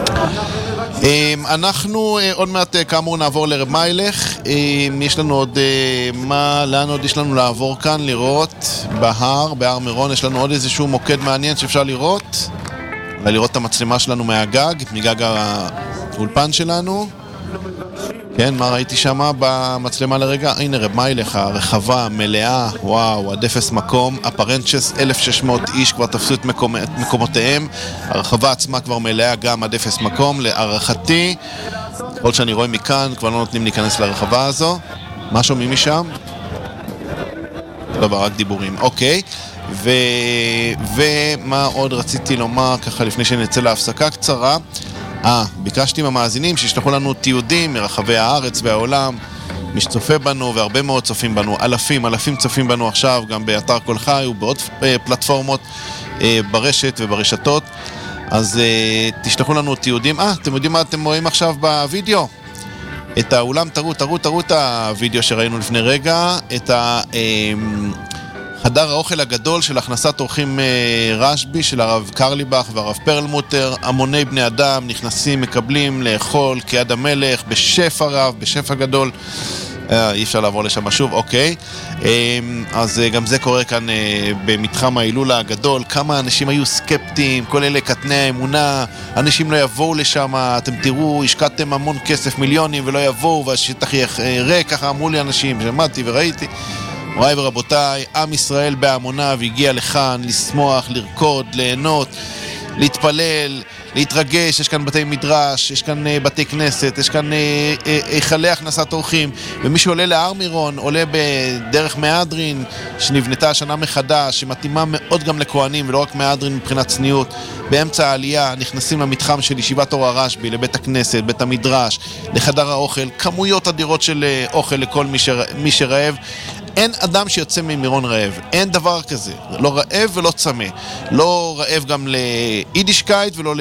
אנחנו עוד מעט כאמור נעבור לרב מיילך. יש לנו עוד מה, לאן עוד יש לנו לעבור כאן, לראות בהר, בהר מירון, יש לנו עוד איזשהו מוקד מעניין שאפשר לראות, אולי לראות את המצלמה שלנו מהגג, מגג האולפן שלנו. כן, מה ראיתי שם במצלמה לרגע? הנה רב מיילך, הרחבה, מלאה, וואו, עד אפס מקום, הפרנצ'ס, אלף ושש מאות איש כבר תפסו את, מקומ... את מקומותיהם, הרחבה עצמה כבר מלאה גם עד אפס מקום, להערכתי, עוד שאני רואה מכאן, כבר לא נותנים להיכנס לרחבה הזו. מה שומעים משם? לא, רק דיבורים, אוקיי. ו... ומה עוד רציתי לומר ככה לפני שנצא להפסקה קצרה? אה, ביקשתי מהמאזינים שישלחו לנו תיעודים מרחבי הארץ והעולם, מי שצופה בנו, והרבה מאוד צופים בנו, אלפים, אלפים צופים בנו עכשיו, גם באתר כל חי ובעוד אה, פלטפורמות אה, ברשת וברשתות. אז אה, תשלחו לנו תיעודים. אה, אתם יודעים מה אתם רואים עכשיו בווידאו? את האולם, תראו, תראו, תראו את הווידאו שראינו לפני רגע, את ה... אה, חדר האוכל הגדול של הכנסת אורחים רשבי של הרב קרליבך והרב פרלמוטר. המוני בני אדם נכנסים, מקבלים לאכול כיד המלך בשפע רב, בשפע גדול. אי אפשר לעבור לשם שוב, אוקיי. אז גם זה קורה כאן במתחם ההילולה הגדול. כמה אנשים היו סקפטיים, כל אלה קטני האמונה, אנשים לא יבואו לשם, אתם תראו, השקעתם המון כסף, מיליונים, ולא יבואו, והשטח יהיה ריק, ככה אמרו לי אנשים, שמעתי וראיתי. מוריי ורבותיי, עם ישראל בהמוניו הגיע לכאן לשמוח, לרקוד, ליהנות, להתפלל, להתרגש. יש כאן בתי מדרש, יש כאן בתי כנסת, יש כאן היכלי הכנסת אורחים. ומי שעולה להר מירון, עולה בדרך מהדרין שנבנתה השנה מחדש, שמתאימה מאוד גם לכהנים ולא רק מהדרין מבחינת צניעות. באמצע העלייה נכנסים למתחם של ישיבת אור הרשבי, לבית הכנסת, בית המדרש, לחדר האוכל, כמויות אדירות של אוכל לכל מי, שר... מי שרעב. אין אדם שיוצא ממירון רעב, אין דבר כזה, לא רעב ולא צמא, לא רעב גם ליידישקייט ולא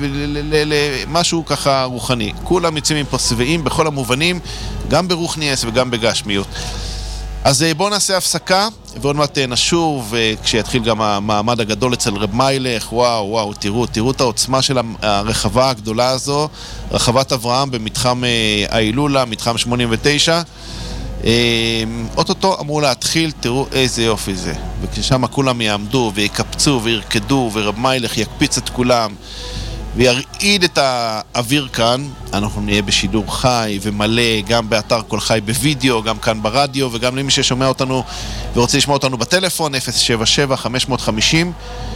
למשהו ככה רוחני. כולם יוצאים פה שבעים בכל המובנים, גם ברוחניאס וגם בגשמיות. אז בואו נעשה הפסקה ועוד מעט נשוב, כשיתחיל גם המעמד הגדול אצל רב מיילך. וואו וואו, תראו, תראו את העוצמה של הרחבה הגדולה הזו, רחבת אברהם במתחם ההילולה, מתחם שמונים ותשע. אוטוטו אמור להתחיל, תראו איזה יופי זה. וכששם כולם יעמדו ויקפצו וירקדו ורב מיילך יקפיץ את כולם וירעיד את האוויר כאן, אנחנו נהיה בשידור חי ומלא, גם באתר כל חי בווידאו, גם כאן ברדיו, וגם למי ששומע אותנו ורוצה לשמוע אותנו בטלפון, אפס שבע שבע חמש חמש אפס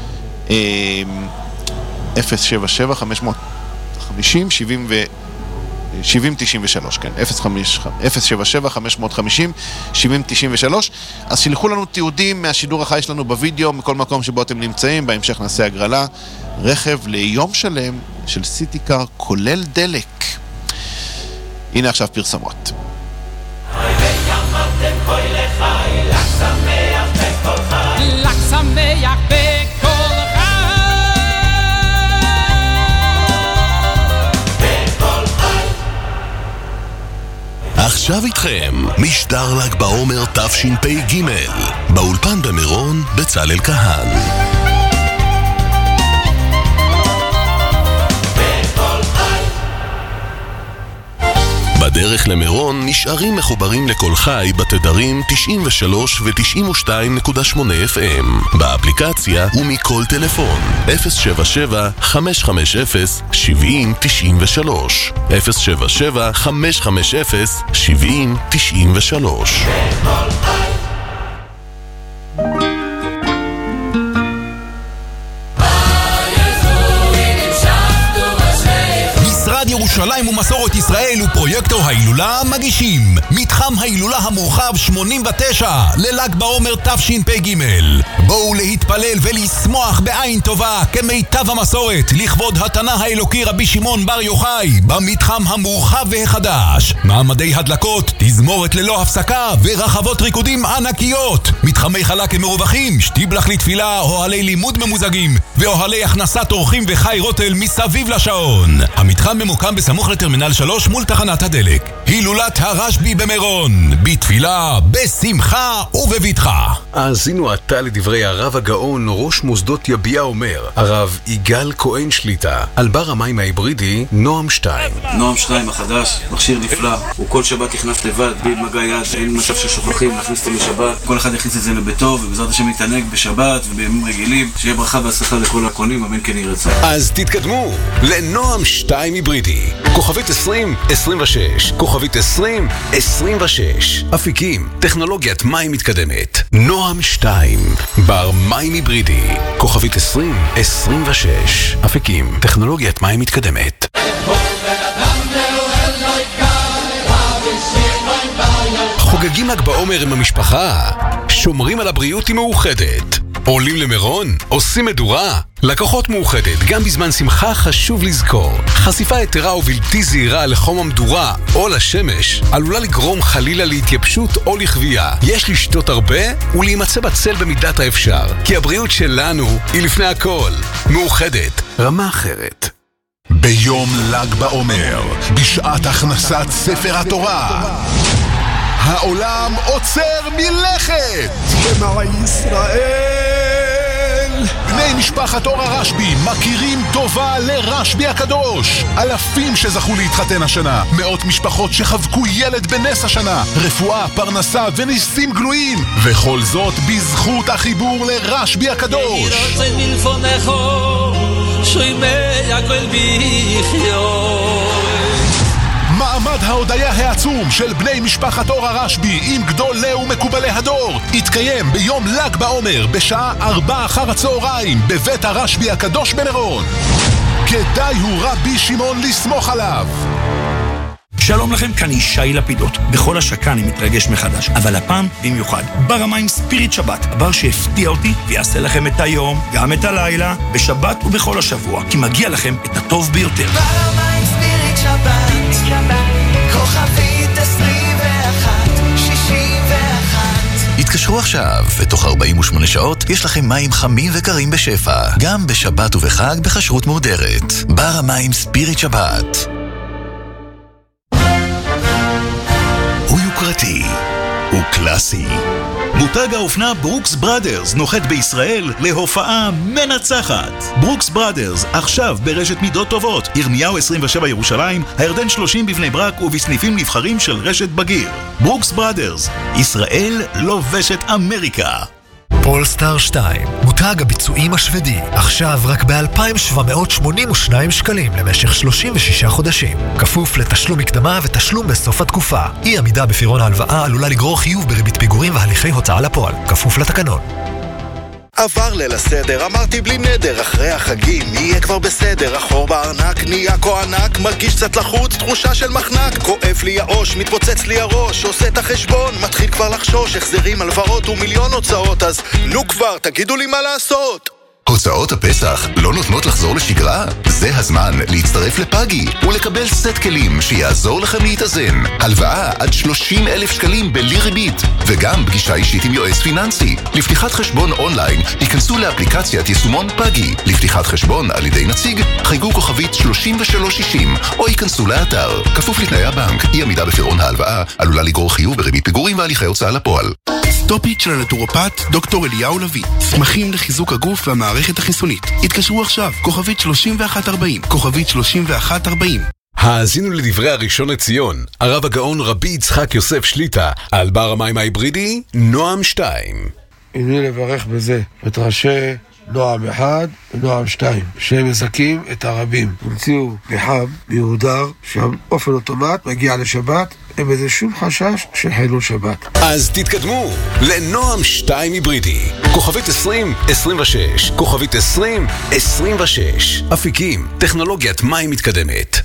אפס שבע שבע חמש חמש אפס שבעים שבעים תשעים ושלוש, כן, אפס שבע שבע חמש חמש אפס שבעים תשעים ושלוש. אז שילחו לנו תיעודים מהשידור החי שלנו בווידאו, מכל מקום שבו אתם נמצאים. בהמשך נעשה הגרלה רכב ליום שלם של סיטיקר כולל דלק. הנה עכשיו פרסמות. לק שמח בכל עכשיו עכשיו איתכם, משדר ל"ג בעומר תשפ"ג. באולפן במירון, בצלאל כהן. בדרך למירון נשארים מחוברים לכל חי בתדרים תשעים ושלוש ו-תשעים ושתיים נקודה שמונה אף אם, באפליקציה ומכל טלפון אפס שבע שבע חמש חמש אפס שבע אפס תשע שלוש אפס שבע שבע חמש חמש אפס שבע אפס תשע שלוש. ירושלים ומסורת ישראל ופרויקטור ההילולה מגישים מתחם ההילולה המורחב שמונים ותשע לל"ג בעומר תשפ"ג. בואו להתפלל ולשמוח בעין טובה כמיטב המסורת לכבוד התנא האלוקי רבי שמעון בר יוחאי במתחם המורחב והחדש. מעמדי הדלקות, תזמורת ללא הפסקה ורחבות ריקודים ענקיות, מתחמי חלק מרווחים, שטיבלח לתפילה, אוהלי לימוד ממוזגים ואוהלי הכנסת אורחים וחי רוטל מסביב לשעון. המתחם ממוקם בסמוך לטרמינל שלוש מול תחנת הדלק. הילולת הרשב"י במירון, בתפילה, בשמחה ובבטחה. האזינו עתה לדברי הרב הגאון ראש מוסדות יביע אומר, הרב יגאל כהן שליטה, על בר המים ההיברידי נועם שתיים. נועם שתיים החדש, מכשיר נפלא, הוא כל שבת נכנס לבד, בלי מגע יד, אין מצב ששוכחים להכניס אותו לשבת, כל אחד יכניס את זה לביתו ובעזרת השם יתענג בשבת ובימים רגילים, שיהיה ברכה והצלחה לכל הקונים, אמן כן יהי רצון. אז תתקדמו לנועם שתיים היברידי, כוכבית עשרים עשרים ושש, כוכבית עשרים עשרים ושש. אפיקים, טכנולוגיית מים מתקדמת. נועם שתיים, בר מים היברידי, כוכבית עשרים עשרים ושש. אפיקים, טכנולוגיית מים מתקדמת. חוגגים ל"ג בעומר עם המשפחה, שומרים על הבריאות עם מאוחדת. עולים למירון, עושים מדורה. לקוחות מאוחדת, גם בזמן שמחה חשוב לזכור, חשיפה יתרה ובלתי זהירה לחום המדורה או לשמש עלולה לגרום חלילה להתייבשות או לחוויה. יש לשתות הרבה ולהימצא בצל במידת האפשר, כי הבריאות שלנו היא לפני הכל. מאוחדת, רמה אחרת. ביום ל"ג בעומר, בשעת הכנסת ספר התורה, העולם עוצר מלכת. שמע ישראל, בני משפחת אור הרשב"י מכירים טובה לרשב"י הקדוש. אלפים שזכו להתחתן השנה, מאות משפחות שחבקו ילד בנס השנה, רפואה, פרנסה וניסים גלויים, וכל זאת בזכות החיבור לרשב"י הקדוש. מעמד ההודיה העצום של בני משפחת אור הרשב"י עם גדולי ומקובלי הדור יתקיים ביום ל"ג בעומר בשעה ארבע אחר הצהריים בבית הרשב"י הקדוש במירון. כדאי הוא רבי שמעון לסמוך עליו. שלום לכם, כאן ישי לפידות. בכל השקה אני מתרגש מחדש, אבל הפעם במיוחד. בר המים ספיריט שבת, הבר שהפתיע אותי ויעשה לכם את היום, גם את הלילה, בשבת ובכל השבוע, כי מגיע לכם את הטוב ביותר. בר המים ספיריט שבת, כוכבית עשרים ואחת שישים ואחת. התקשרו עכשיו, ותוך ארבעים ושמונה שעות יש לכם מים חמים וקרים בשפע, גם בשבת ובחג בכשרות מהודרת. בר המים ספיריט שבת. הוא יוקרתי, הוא קלאסי. מותג האופנה ברוקס בראדרס נוחת בישראל להופעה מנצחת. ברוקס בראדרס עכשיו ברשת מידות טובות, ירמיהו עשרים ושבע ירושלים, הירדן שלושים בבני ברק ובסניפים נבחרים של רשת בגיר. ברוקס בראדרס, ישראל לובשת אמריקה. פולסטאר שתיים, מותג הביצועים השוודי, עכשיו רק ב-אלפיים שבע מאות שמונים ושניים שקלים למשך שלושים ושישה חודשים. כפוף לתשלום מקדמה ותשלום בסוף התקופה. אי עמידה בפירעון ההלוואה עלולה לגרור חיוב בריבית פיגורים והליכי הוצאה לפועל, כפוף לתקנון. עבר ליל הסדר, אמרתי בלי נדר, אחרי החגים יהיה כבר בסדר. החור בארנק נהיה כה ענק, מרגיש קצת לחוץ, תחושה של מחנק. כואב לי הראש, מתפוצץ לי הראש, עושה את החשבון, מתחיל כבר לחשוש, החזרים, הלוואות ומיליון הוצאות. אז נו כבר, תגידו לי מה לעשות. הוצאות הפסח לא נותנות לחזור לשגרה? זה הזמן להצטרף לפאגי ולקבל סט כלים שיעזור לכם להתאזן. הלוואה עד שלושים אלף שקלים בלי ריבית, וגם פגישה אישית עם יועץ פיננסי. לפתיחת חשבון אונליין, היכנסו לאפליקציית יישומון פאגי. לפתיחת חשבון על ידי נציג, חייגו כוכבית שלושים ושלוש שישים, או היכנסו לאתר. כפוף לתנאי הבנק, אי עמידה בפירעון ההלוואה עלולה לגרור חיוב בריבית פיגורים והליכי הוצאה לפועל. סטופית של הנטורופט דוקטור אליהו לוי. צמחים לחיזוק הגוף והמערכת החיסונית. התקשרו עכשיו, כוכבית שלושים ואחת ארבעים, כוכבית שלושים ואחת ארבעים. האזינו לדברי הראשון לציון, הרב הגאון רבי יצחק יוסף שליטה, על בר המים ההיברידי, נועם שתיים. הנה לברך בזה את ראשי נועם אחד ונועם שתיים, שהם מזכים את הרבים. המציאו פחם מיהודר, שהאופן אוטומט מגיע לשבת, אין בזה שום חשש של חילול שבת. אז תתקדמו לנועם שתיים היברידי, כוכבית עשרים עשרים ושש, כוכבית עשרים עשרים ושש. אפיקים, טכנולוגיית מים מתקדמת.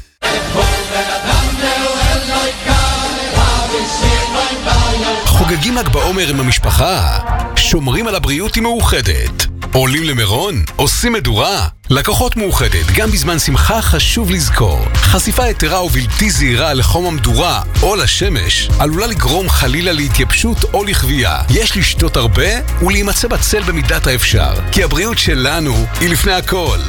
חוגגים ל"ג בעומר עם המשפחה, שומרים על הבריאות עם מאוחדת. עולים למירון, עושים מדורה. לקוחות מאוחדת, גם בזמן שמחה חשוב לזכור. חשיפה יתרה ובלתי זהירה לחום המדורה או לשמש עלולה לגרום חלילה להתייבשות או לחוויה. יש לשתות הרבה ולהימצא בצל במידת האפשר, כי הבריאות שלנו היא לפני הכל.